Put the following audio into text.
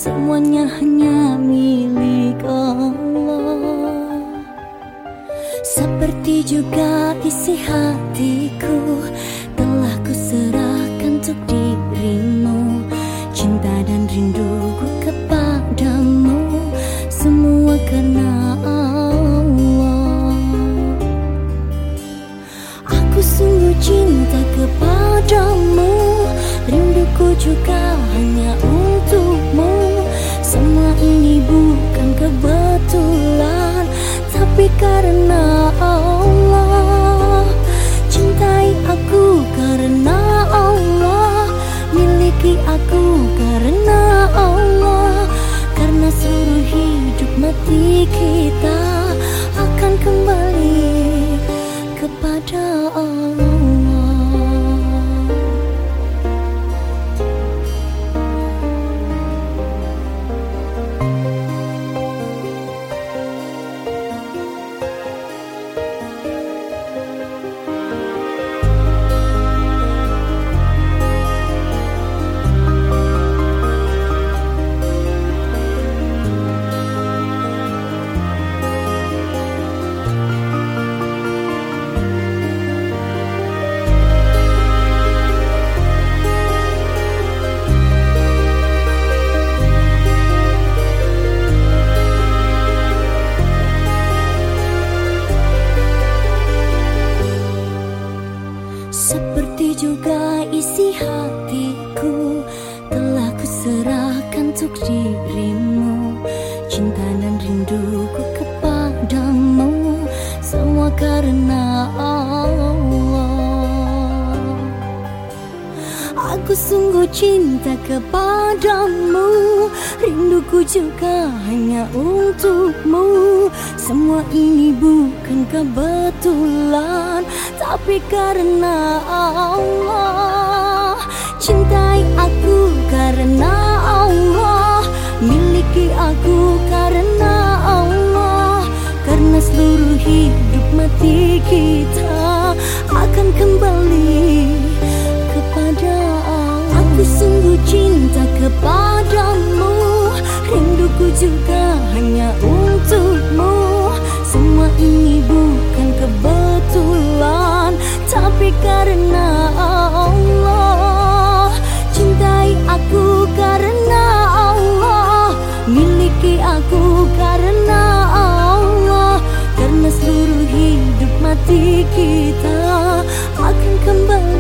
semuanya hanya milik Allah. Seperti juga isi hatiku telah kuserahkan untuk dirimu. Cinta dan rinduku kepadamu semua karena Allah. Aku sungguh cinta kepadamu, rinduku juga hanya untukmu. Semua ini bukan kebetulan, tapi karena Allah. Cintai aku karena Allah, miliki aku karena Allah. Karena seluruh hidup mati kita akan kembali kepada Allah. Seperti juga isi hatiku telah kuserahkan untuk dirimu. Cinta dan rinduku kepadamu semua karena Allah. Aku sungguh cinta kepadamu, rinduku juga hanya untukmu. Semua ini bukan kebetulan, tapi karena Allah. Cintai aku karena Allah, miliki aku karena Allah. Karena seluruh hidup mati kita akan kembali kepada Allah. Aku sungguh cinta kepadamu, rinduku juga hanya untukmu. Semua ini bukan kebetulan, tapi karena Allah. Cintai aku karena Allah, miliki aku karena Allah. Karena seluruh hidup mati kita akan kembali